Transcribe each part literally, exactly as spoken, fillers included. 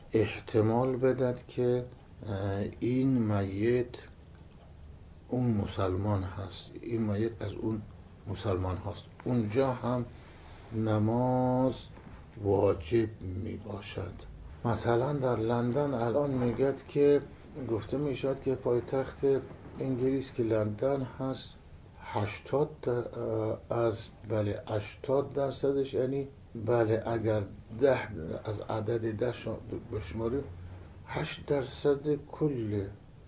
احتمال بدد که این میت اون مسلمان هست، این میت از اون مسلمان هست. اونجا هم نماز واجب می باشد. مثلا در لندن الان میگد که گفته میشد که پایتخت انگلیس که لندن هست هشتاد از بله هشتاد درصدش، یعنی بله اگر ده از عدد ده بشماریم هشت درصد کل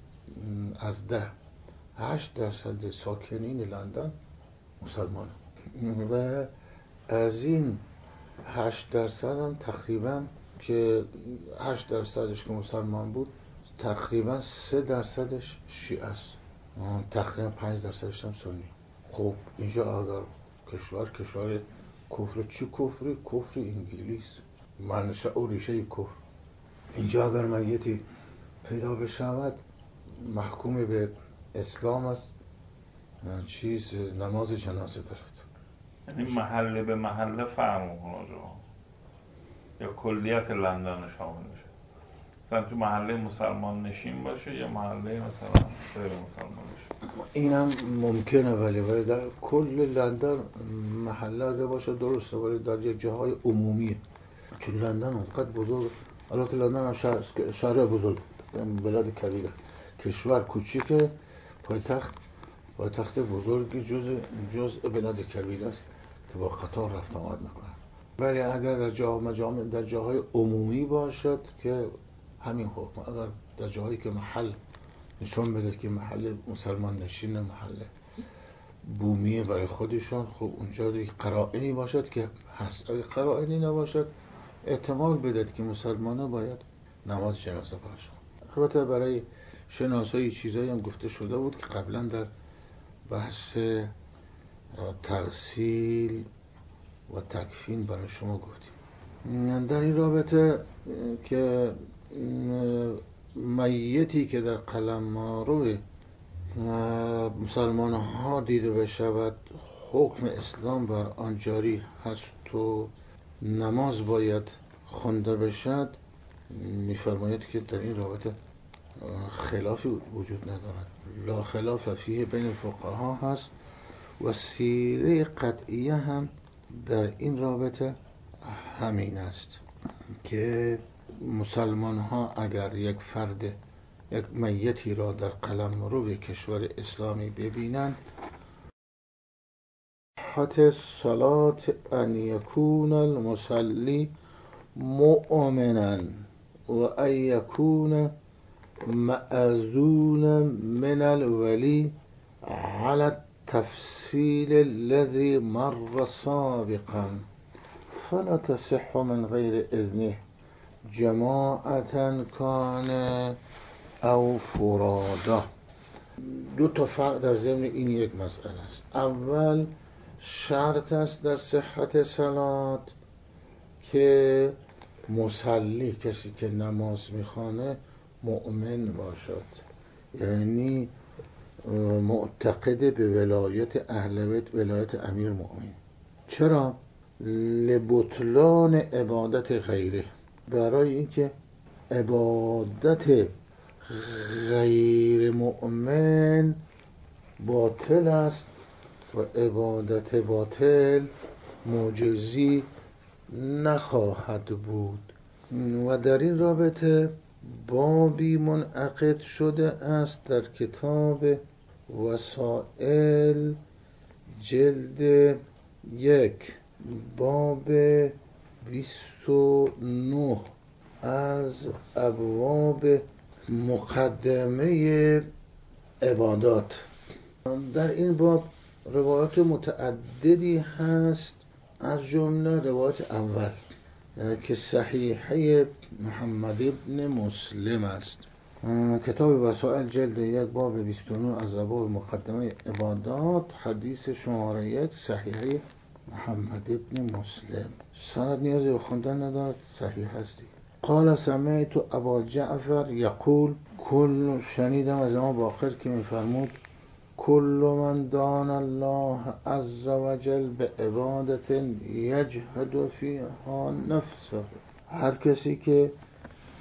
از ده هشت درصد ساکنین لندن مسلمان و از این هشت درصد هم تقریبا که هشت درصدش که مسلمان بود تقریبا سه درصدش شیعه است، تقریبا پنج درصدش هم سنی. خب اینجا اگر کشور کشور کفر، چی کفری؟ کفر انگلیس، منشأ و ریشه کفر. اینجا اگر میتی پیدا بشود محکوم به اسلام است، چیز نماز جنازه دارد. یعنی محله به محله فرق میکنه یا کلیت لندن شامل میشه؟ مثلا تو محله مسلمان نشین باشه یا محله مثلا غیر مسلمان باشه؟ اینم ممکنه، ولی ولی در کل لندن محله باشه درسته، ولی در یک جاهای عمومیه. چون لندن اونقدر بزرگ، البته لندن شهر شهر بزرگ، بلد کبیره، کشور کوچیکه، پایتخت پایتخت بزرگی جز جزء بلد کبیر است که با قطار رفت آمد میکنه. ولی اگر در جا مجامع در جاهای عمومی باشد که همین حکم، اگر در جاهایی که محل نشون بده که محل مسلمان نشین، محل بومیه برای خودشون، خب اونجا دیگه قرائنی باشد که هست. اگر قرائنی نباشد احتمال بدهد که مسلمان‌ها باید نماز جنازه براشون. البته برای شناسایی چیزایی هم گفته شده بود که قبلا در بحث تغسیل و تکفین برای شما گفتیم. در این رابطه که میتی که در قلمرو مسلمان ها دیده بشود حکم اسلام بر آن جاری هست و نماز باید خونده بشد، میفرماید که در این رابطه خلافی وجود ندارد، لا خلاف فیه بین فقها هست و سیره قطعیه هم در این رابطه همین است که مسلمان ها اگر یک فرد یک میتی را در قلمرو کشور اسلامی ببینند، حتی صلات ان یکون المصلی مؤمنا و ان یکون مأذون من الولی على التفصیل الذي مر سابقا فلا تصح من غیر اذنه جماعتا کان او فرادا. دو تا فرق در ضمن این یک مسئله است. اول شرط است در صحت صلات که مصلی، کسی که نماز میخوانه، مؤمن باشد، یعنی معتقد به ولایت اهل بیت، ولایت امیر مؤمنین. چرا؟ لبطلان عبادت غیره، برای اینکه عبادت غیر مؤمن باطل است و عبادت باطل معجزی نخواهد بود. و در این رابطه بابی منعقد شده است در کتاب وسائل جلد یک باب بیست و نه از ابواب مقدمه عبادات. در این باب روایات متعددی هست، از جمله روایت اول که صحیحه محمد ابن مسلم است. کتاب وسائل جلد یک باب بیست و نه از ابواب مقدمه عبادات، حدیث شماره یک صحیحه محمد ابن مسلم. سند نیازی به خوندن ندارد، صحیح هستی. قال سمعت ابا جعفر یقول، کل شنیدم از امام باقر که میفرمود کل من دان الله عز وجل به عبادت یجهد فیها نفسه، هر کسی که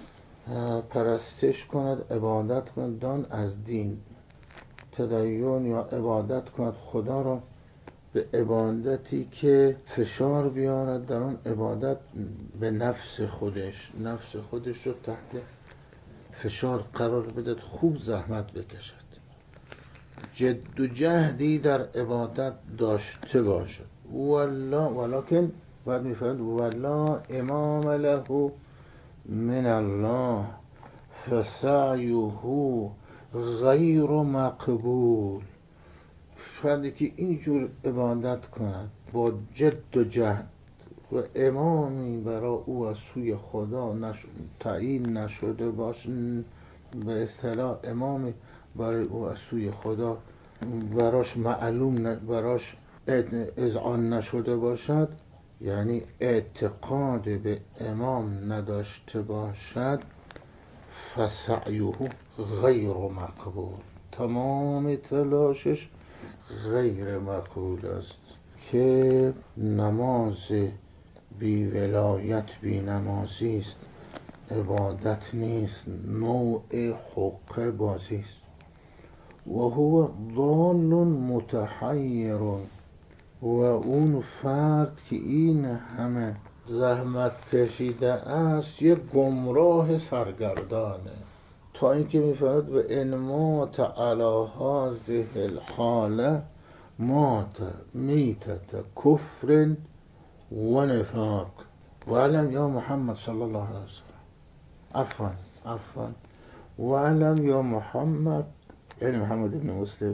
پرستش کند، عبادت کند دان از دین، تدین یا عبادت کند خدا را به عبادتی که فشار بیارد در اون عبادت به نفس خودش، نفس خودش رو تحت فشار قرار بده، خوب زحمت بکشد، جد و جهدی در عبادت داشته باشد. والله ولکن بعد میفرد والله امام له من الله فسعیه غیر مقبول. فردی که اینجور عبادت کند با جد و جهد و امامی برای او از سوی خدا نش... تعیین نشده باشه، به اصطلاح امامی برای او از سوی خدا براش معلوم ن... براش اذعان نشده باشد، یعنی اعتقاد به امام نداشته باشد، فسعیه غیر مقبول، تمام تلاشش غیر مقبول است. که نماز بی ولایت بی نمازی است، عبادت نیست، نوع حقه بازی است. و هو ضال متحیر، و اون فرد که این همه زحمت کشیده است یک گمراه سرگردانه، تا اینکه میفرد و ان مات علی هذه الحاله مات میتت کفر و نفاق. و علم یا محمد صلی الله علیه وسلم، عفوا عفوا و علم یا محمد، یعنی محمد ابن مسلم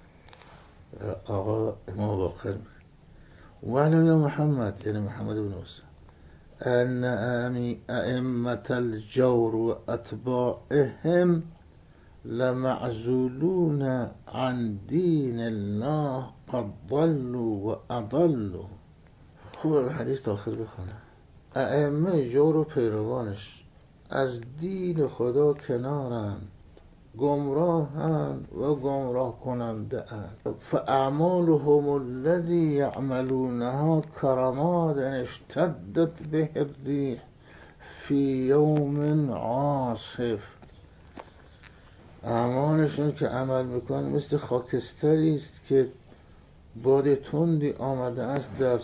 آقا امام باقر، و علم یا محمد یعنی محمد ابن مسلم، ان ائمة الجور و اتباعهم لمعزولون عن دین الله قد ضلوا و اضلوا. خوب حدیث داخل بخونه. ائمه جور و پیروانش از دین خدا کنارند، گمراهند و گمراه کننده اند. فاعمالهم الذی یعملونها کرماد اشتدت به الریح فی یوم عاصف. اعمالشون که عمل میکنن مثل خاکستری است که باد تندی آمده است در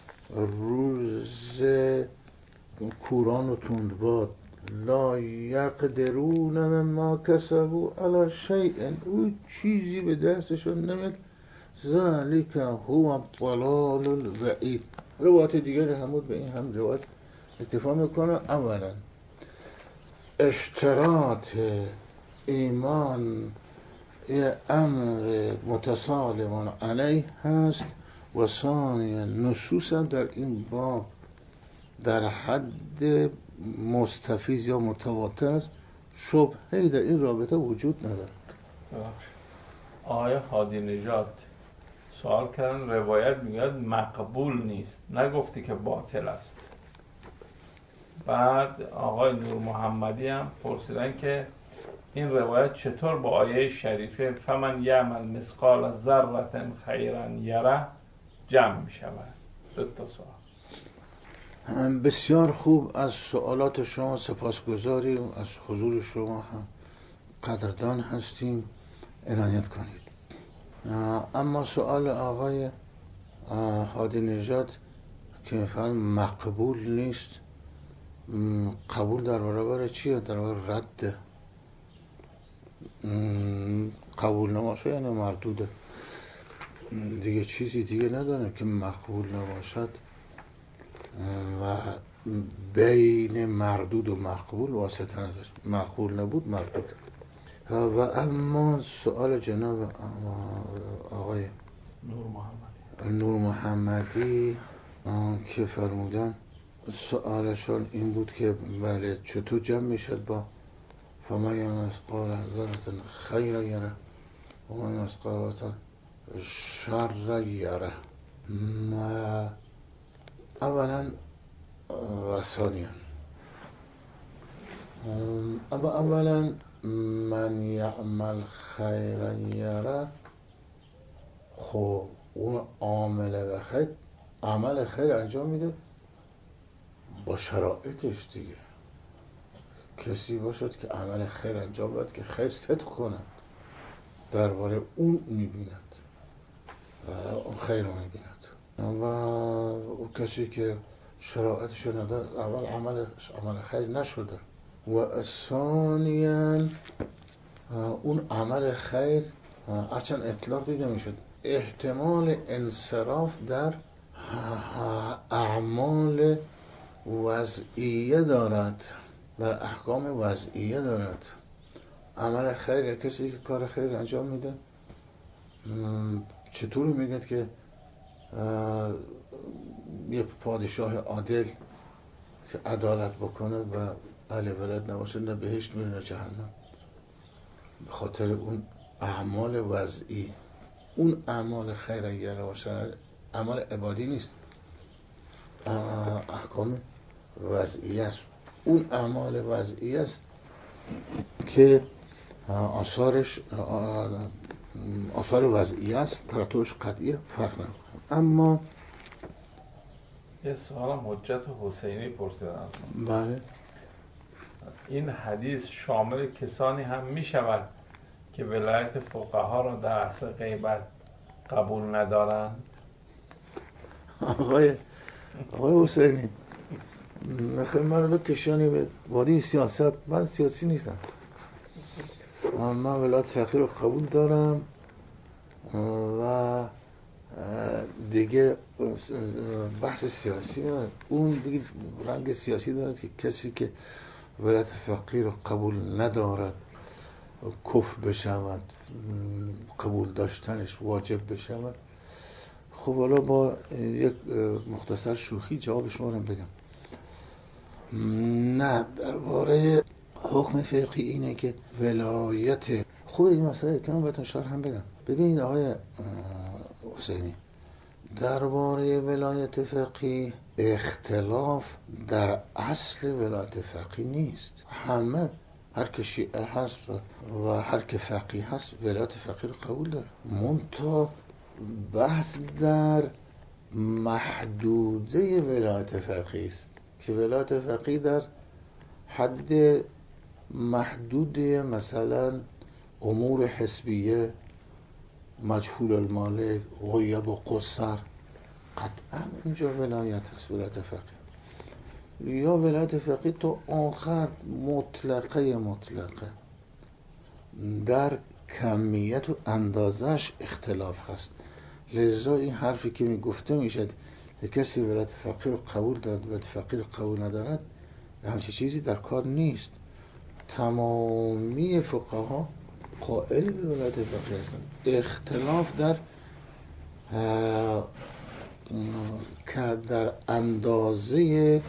روز کوران و تندباد. لا یقدرون مما کسبوا علی شیء، او چیزی به دستشون نمیاد. ذلک هو الضلال البعید. روایت دیگر همون به این هم روایت اتفاق میکنه. اولا اشتراط ایمان یه امر متسالم علیه هست، و ثانیا نصوص در این باب در حد مستفیض یا متواتر است، شبهه‌ای در این رابطه وجود ندارد. آقای هادی نژاد سوال کردن، روایت میگه مقبول نیست، نگفتی که باطل است. بعد آقای نور محمدی هم پرسیدن که این روایت چطور با آیه شریفه فمن یعمل مثقال ذره خیرا یره جمع می شود. دو تا سوال. بسیار خوب، از سوالات شما سپاسگزاریم، از حضور شما هم قدردان هستیم، عنایت کنید. اما سوال آقای هادی نژاد که میفرم مقبول نیست، قبول در برابر چیه؟ در برابر رد. قبول نباشه یعنی مردوده دیگه، چیزی دیگه نداره که مقبول نباشد. و بین مردود و مقبول واسطه نداره، مقبول نبود مردود. و اما سوال جناب آقای نور محمدی نور محمدی که فرمودن، سوالشون این بود که بله چطور جمع میشد با فما یعمل مثقال ذره خیرا یره و من مثقال ذره شر یره. اولا و ثانیا، اما اولا من یعمل خیرا یره، خب اون عامل و خیر عمل خیر انجام میده با شرایطش دیگه، کسی باشد که عمل خیر انجام داد که خیر صدق کند، درباره اون میبیند و اون خیر رو میبیند. و اون کسی که شرایطش نداره اول عمل عمل خیر نشده و ثانیاً اون عمل خیر هرچند اطلاق دیده میشد احتمال انصراف در اعمال وضعیه دارد، در احکام وضعیه دارد. عمل خیر، کسی که کار خیر انجام میده چطور میگه که یه پادشاه عادل که عدالت بکنه و اهل ولایت نباشه نه بهشت میره نه جهنم، به خاطر اون اعمال وضعی. اون اعمال خیر اگر باشه اعمال عبادی نیست، احکام وضعی است. اون اعمال وضعی است که آثارش آثار وضعی است، ترتبش قطعی فرق نمیکنه. اما یه سوالم حجت حسینی پرسیدن. بله، این حدیث شامل کسانی هم می شود که ولایت فقها را در عصر غیبت قبول ندارند؟ آقای آقای حسینی میخوای من رو بکشانی به وادی سیاست؟ من سیاسی نیستم، من ولایت فقیه رو قبول دارم و دیگه بحث سیاسی نداره. اون دیگه رنگ سیاسی دارد که کسی که ولایت فقیه رو قبول ندارد کفر بشود، قبول داشتنش واجب بشود. خب حالا با یک مختصر شوخی جواب شما رو بگم. نه، درباره حکم فقهی اینه که ولایت خوب این مسئله که من بهتون شرح هم بگم. ببینید آقای حسینی، درباره ولایت فقهی اختلاف در اصل ولایت فقهی نیست. همه هر که شیعه هست و هر که فقیه هست ولایت فقهی رو قبول داره، منتها بحث در محدوده ولایت فقهی است که ولایت فقهی در حد محدود مثلا امور حسبیه، مجهول المالک، غیب و قصر، قطعا اینجا ولایت هست ولایت فقهی. یا ولایت فقهی تو آخر مطلقه مطلقه در کمیت و اندازش اختلاف هست. لذا این حرفی که می گفته میشد کسی ولایت فقهی رو قبول دارد ولایت فقهی رو قبول ندارد، همچین چیزی در کار نیست. تمامی فقها قائل به ولایت فقهی هستند. اختلاف در که در اندازه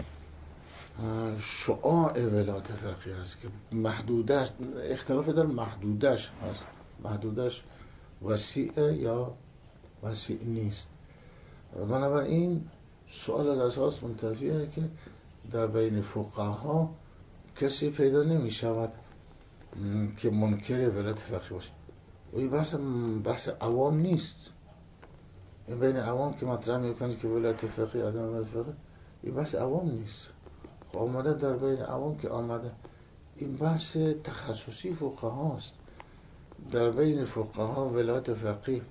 شعاع ولایت فقهی هست که محدودش، اختلاف در محدودش هست، محدودش وسیع یا وسیع نیست. بنابراین سوال از اساس منتفیه که در بین فقها کسی پیدا نمی شود که منکر ولایت فقهی باشه. و این بحث بحث عوام نیست. این بین عوام که مطرح میکنه که ولایت فقهی آدم ولایت فقهی، این بحث عوام نیست. آمده در بین عوام که آمده، این بحث تخصصی فقها است. در بین فقها ولایت فقهی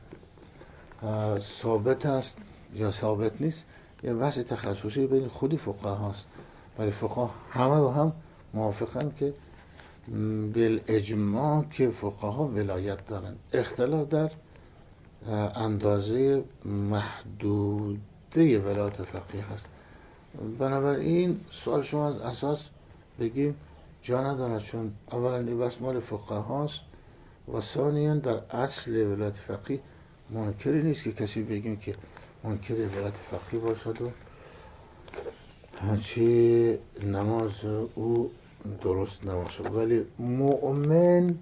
ثابت است یا ثابت نیست، یه بحث تخصصی بین خودی فقها است. ولی فقها همه با هم موافقن که بالاجماع که فقها ولایت دارن. اختلاف در اندازه محدوده ولایت فقهی هست. بنابراین سوال شما از اساس بگیم جا ندارد، چون اولا این بحث مال فقها هست و ثانیاً در اصل ولایت فقهی منکری نیست که کسی بگیم که منکر ولایت فقهی باشد و هرچی نماز او درست نباشه. ولی مؤمن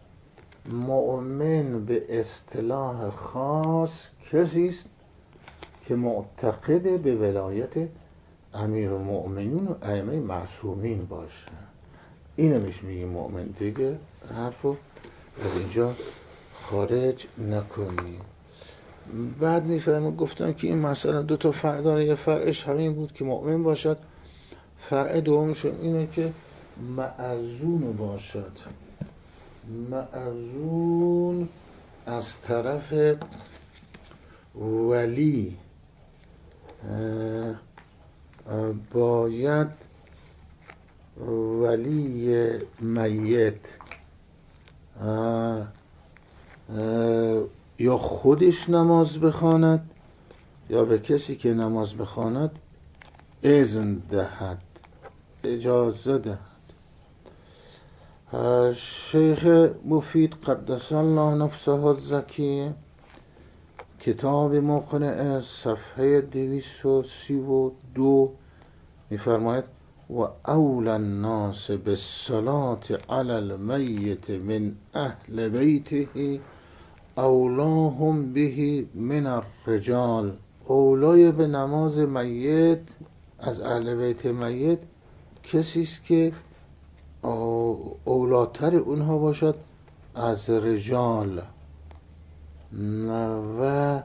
مؤمن به اصطلاح خاص کسی است که معتقد به ولایت امیرالمؤمنین و ائمه معصومین باشه. اینو میش میگیم مؤمن. دیگه حرفو از اینجا خارج نکنیم. بعد میفرمون گفتن که این مسئله دو تا فرع داره. یه فرعش همین بود که مؤمن باشد، فرع دومش اینه که معزون باشد، معزون از طرف ولی باید ولی میت یا خودش نماز بخواند یا به کسی که نماز بخواند اذن دهد، اجازه دهد. شیخ مفید قدس الله نفسه الزکی کتاب مقنعه صفحه دویست و سی و دو می‌فرماید و اول الناس بالصلاة علی المیت من اهل بیته اولاهم به من الرجال. اولای به نماز میت از اهل بیت میت کسی است که اولاتر اونها باشد از رجال و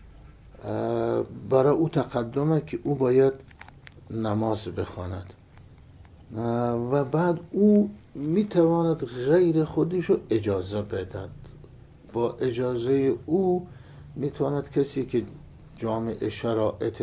برای او تقدمه که او باید نماز بخواند و بعد او میتواند غیر خودشو اجازه بدهد. با اجازه او میتواند کسی که جامع شرائط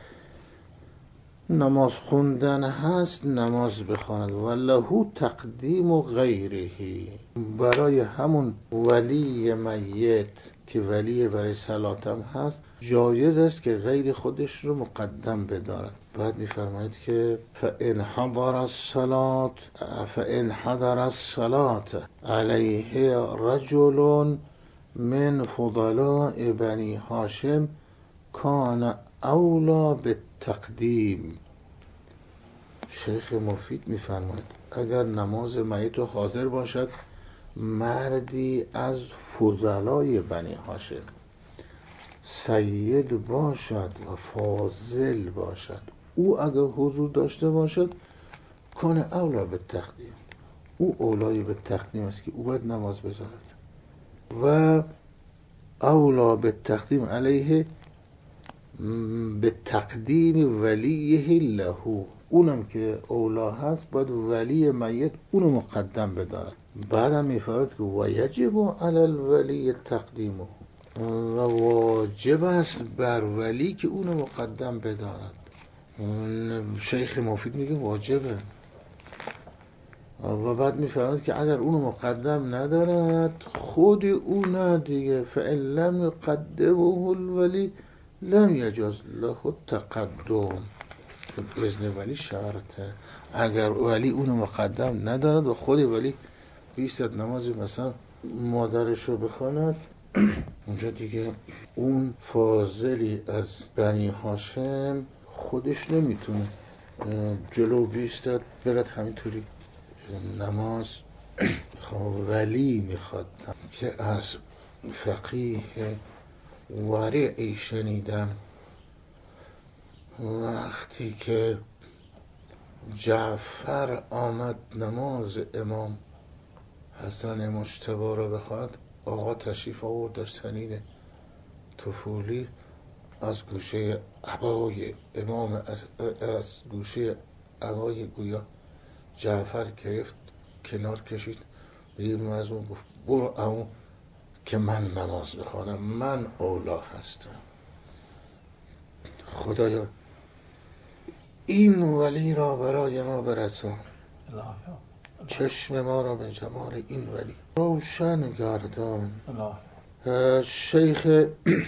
نماز خوندن هست نماز بخواند و له تقدیم و غیره. برای همون ولی میت که ولی برای صلاتم هست جایز است که غیر خودش رو مقدم بدارد. بعد میفرماید که فإن حضر الصلاة فإن حضر الصلاة علیه رجل من فضلاء بنی هاشم کان اولا بالتقدیم. شیخ مفید میفرماید اگر نماز میت حاضر باشد مردی از فضلای بنی هاشم، سید باشد و فاضل باشد، او اگر حضور داشته باشد کان اولا بالتقدیم، او اولای به تقدیم است که او باید نماز بذارد. و اولا بالتقدیم علیه به تقدیم ولیه له، اونم که اولا هست باید ولی میت اونو مقدم بدارد. بعدم میفرماید که و یجب علی الولی تقدیمه، و واجب است بر ولی که اونو مقدم بدارد. شیخ مفید میگه واجبه و بعد میفرماید که اگر اونو مقدم ندارد خود او نه دیگه فإن لم يقدمه الولی لم یجوز له التقدم، چون اذن ولی شرطه. اگر ولی اونو مقدم ندارد و خود ولی بیستد نماز مثلا مادرشو بخواند اونجا دیگه اون فاضلی از بنی هاشم خودش نمیتونه جلو بیستد برد همینطوری نماز. ولی میخواد که از فقیه ورعی شنیدم وقتی که جعفر آمد نماز امام حسن مجتبی رو بخواند، آقا تشریف آورد سنین طفولی از گوشه عبای امام از, از گوشه عبای گویا جعفر گرفت کنار کشید بیرون از اون گفت برو اون که من نماز بخوانم، من اولا هستم. خدایا این ولی را برای ما برسان، چشم ما را به جمال این ولی روشن گردان. شیخ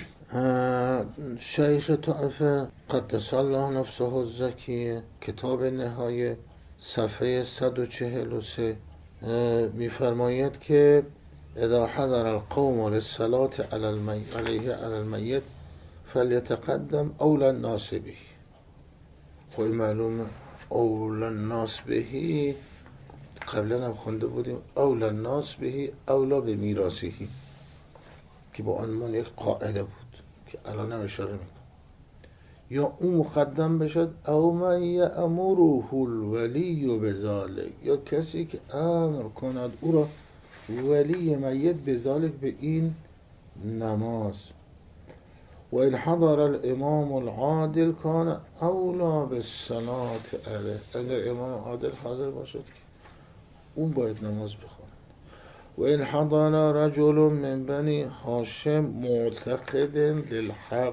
شیخ طائفه قدس الله نفسه الزکی کتاب نهایه صفحه صد و چهل و سه میفرماید که اذا حضر القوم للصلاة علیه علی المیت فلیتقدم اولی الناس به. خب معلومه اولی الناس به قبلا هم خونده بودیم اولی الناس به اولا به میراثی که با عنوان یک قاعده بود که الان هم اشاره میکنم. یا اون مقدم بشد او من یأمره الولی بذالک، یا کسی که امر کند او را ولی میت بذالک به این نماز. و این حضر الامام العادل کان اولا بالصلاة علیه، اگر امام عادل حاضر باشد اون باید نماز بخونه. و این حضر رجل من بنی هاشم معتقد للحق.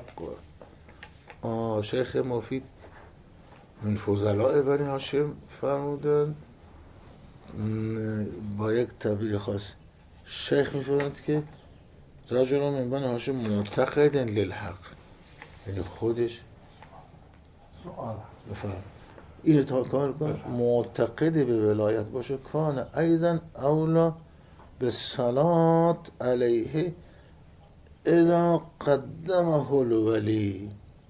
شیخ مفید من فضلاء بنی هاشم فرمودن با یک تعبیر خاص. شیخ میفرماید که رجل من بنی هاشم معتقد للحق، یعنی خودش سوال بفرم این تا کار کن معتقد به ولایت باشه، کان ایضا اولا به صلات علیه اذا قدمه الولی.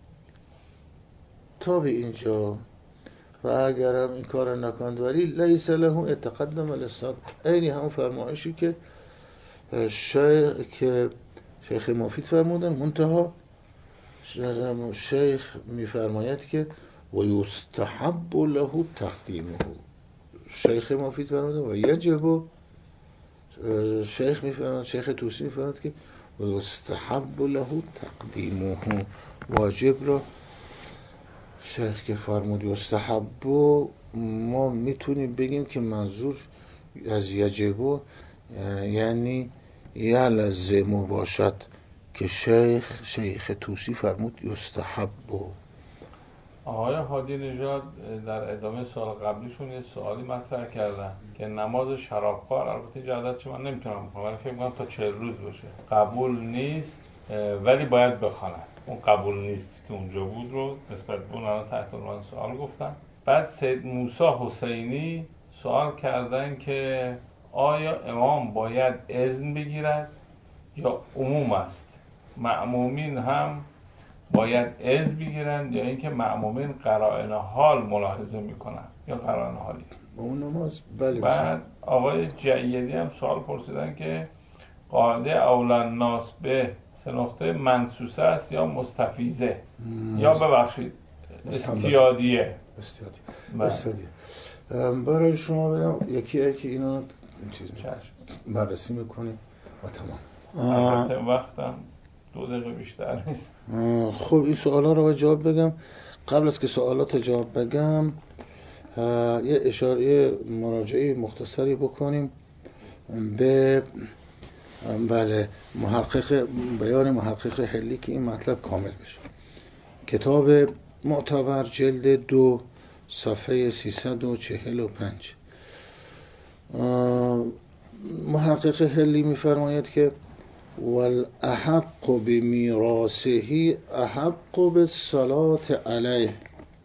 تا به اینجا و اگرم این کار نکند ولی لیس له اتقدم للصلات، اینی هم فرمایشی که شیخ که شیخ مفید فرمودن، منتها شیخ میفرماید که و یستحب له تقدیمه. شیخ مفید فرمودن و یجب، شیخ میفرماید شیخ توسی میفرماید که و یستحب له تقدیمه، واجب را شیخ که فرمود یستحب، ما میتونیم بگیم که منظور از یجب یعنی یلزم باشد که شیخ شیخ توسی فرمود یستحب. آقای هادی نژاد در ادامه سوال قبلیشون یه سوالی مطرح کردن که نماز شرابخوار، البته جدت چه من نمیتونم بکنم ولی فکر می‌کنم تا چهل روز باشه، قبول نیست ولی باید بخواند. اون قبول نیست که اونجا بود رو نسبت به اون الان تحت عنوان سوال گفتن. بعد سید موسی حسینی سوال کردن که آیا امام باید اذن بگیرد یا عموم است؟ مأمومین هم باید اذن بگیرند یا اینکه مأمومین قرائن حال ملاحظه میکنن یا قرائن حالی؟ اون نماز بله. بعد آقای جعیدی هم سوال پرسیدن که قاعده اولا الناس به سه نقطه منصوصه است یا مستفیضه یا ببخشید استیادیه؟ استیادی. استیادی. برای شما بگم یکی یکی اینا چیز بررسی میکنیم و تمام. البته وقتم دو دقیقه بیشتر نیست. خب این سوالا رو جواب بگم. قبل از که سوالات جواب بگم یه اشاره مراجعه مختصری بکنیم به بله محقق بیان محقق حلی که این مطلب کامل بشه. کتاب معتبر جلد دو صفحه سیصد و چهل و پنج. محقق حلی میفرماید که والاحق بمیراثه احق بالصلاة علیه،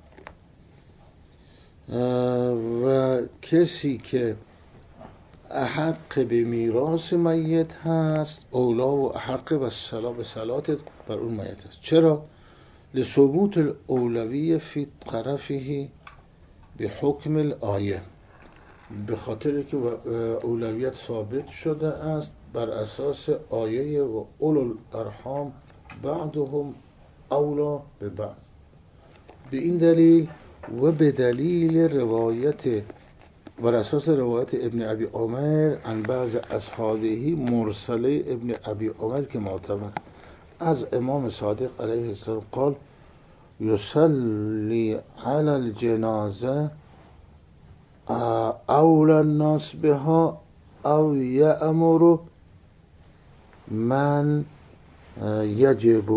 و کسی که احق به میراث میت هست اولا و احق به صلات بر اون میت هست. چرا؟ لثبوت الاولویه فی طرفه به حکم الآیه، به خاطر که اولویت ثابت شده است بر اساس آیه و اولو الارحام بعضهم اولا به بعض. به این دلیل و به دلیل روایت بر اساس روایت ابن ابی عمر عن بعض اصحابه مرسله ابن ابی عمر که معتبر از امام صادق علیه السلام قال یصلی علی الجنازه اول الناس بها او یأمر من یجب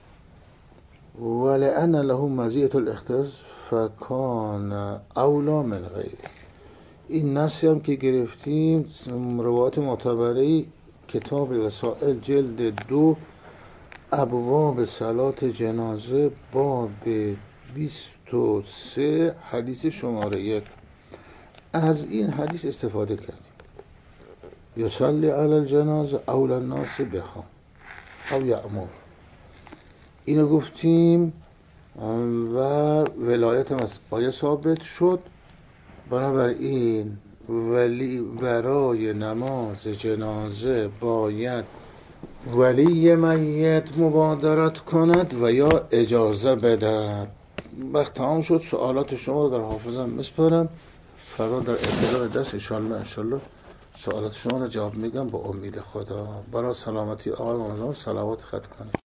ولأن له مزیة الاختصاص فکان اولا من غیره. این نصی هم که گرفتیم روایت معتبره کتاب وسائل جلد دو ابواب صلات جنازه باب بیست و سه حدیث شماره یک. از این حدیث استفاده کردیم یصلی علی الجنازه اول الناس بها او یأمر، اینو گفتیم و ولایت هم از آیه ثابت شد. بنابراین ولی برای نماز جنازه باید ولی میت مبادرت کند و یا اجازه بدهد. وقت تمام شد. سوالات شما رو در حافظم میسپارم، فردا در ابتدای درس انشالله انشالله سوالات شما رو جواب میگم با امید خدا. برای سلامتی آقای مامزان صلوات خط کنید.